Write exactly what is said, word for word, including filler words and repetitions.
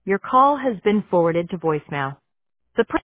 Your call has been forwarded to voicemail. The per-